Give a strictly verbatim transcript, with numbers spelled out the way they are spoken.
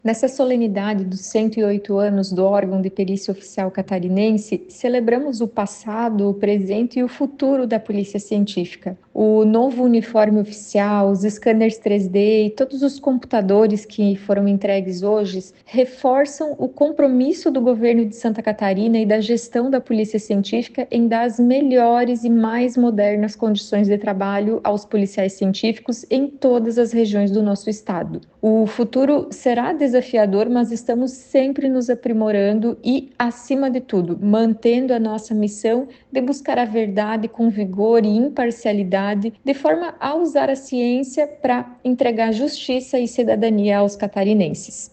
Nessa solenidade dos cento e oito anos do órgão de perícia oficial catarinense, celebramos o passado, o presente e o futuro da Polícia Científica. O novo uniforme oficial, os scanners três D e todos os computadores que foram entregues hoje reforçam o compromisso do governo de Santa Catarina e da gestão da Polícia Científica em dar as melhores e mais modernas condições de trabalho aos policiais científicos em todas as regiões do nosso estado. O futuro será desafiador, mas estamos sempre nos aprimorando e, acima de tudo, mantendo a nossa missão de buscar a verdade com vigor e imparcialidade, de forma a usar a ciência para entregar justiça e cidadania aos catarinenses.